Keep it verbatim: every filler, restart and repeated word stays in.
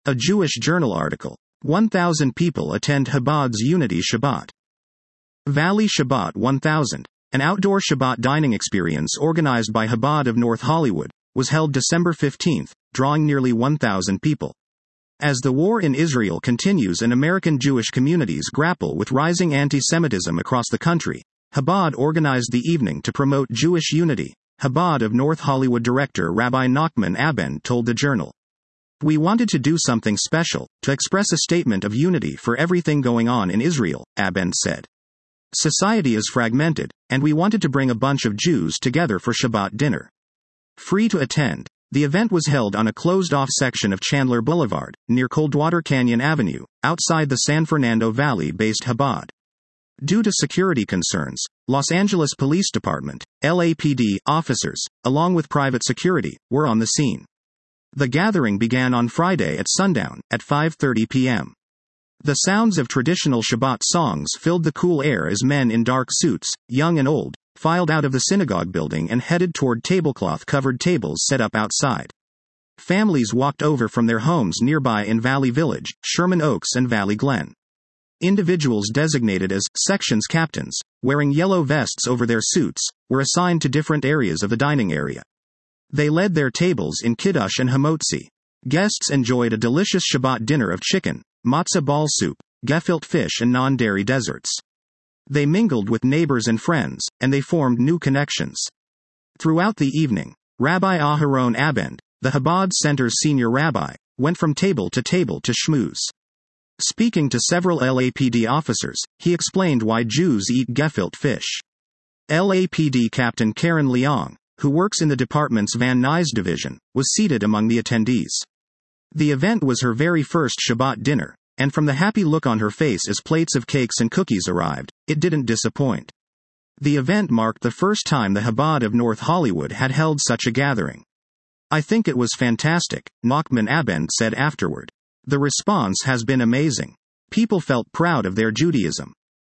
A Jewish Journal article. one thousand people attend Chabad's Unity Shabbat. Valley Shabbat one thousand, an outdoor Shabbat dining experience organized by Chabad of North Hollywood, was held December fifteenth, drawing nearly one thousand people. As the war in Israel continues and American Jewish communities grapple with rising anti-Semitism across the country, Chabad organized the evening to promote Jewish unity, Chabad of North Hollywood director Rabbi Nachman Abend told the Journal. We wanted to do something special, to express a statement of unity for everything going on in Israel, Abend said. Society is fragmented, and we wanted to bring a bunch of Jews together for Shabbat dinner. Free to attend, the event was held on a closed-off section of Chandler Boulevard, near Coldwater Canyon Avenue, outside the San Fernando Valley-based Chabad. Due to security concerns, Los Angeles Police Department, L A P D, officers, along with private security, were on the scene. The gathering began on Friday at sundown, at five thirty p.m. The sounds of traditional Shabbat songs filled the cool air as men in dark suits, young and old, filed out of the synagogue building and headed toward tablecloth-covered tables set up outside. Families walked over from their homes nearby in Valley Village, Sherman Oaks and Valley Glen. Individuals designated as sections captains, wearing yellow vests over their suits, were assigned to different areas of the dining area. They led their tables in kiddush and hamotzi. Guests enjoyed a delicious Shabbat dinner of chicken, matzah ball soup, gefilte fish and non-dairy desserts. They mingled with neighbors and friends, and they formed new connections. Throughout the evening, Rabbi Aharon Abend, the Chabad Center's senior rabbi, went from table to table to schmooze. Speaking to several L A P D officers, he explained why Jews eat gefilte fish. L A P D Captain Karen Leong, who works in the department's Van Nuys division, was seated among the attendees. The event was her very first Shabbat dinner, and from the happy look on her face as plates of cakes and cookies arrived, it didn't disappoint. The event marked the first time the Chabad of North Hollywood had held such a gathering. I think it was fantastic, Nachman Abend said afterward. The response has been amazing. People felt proud of their Judaism.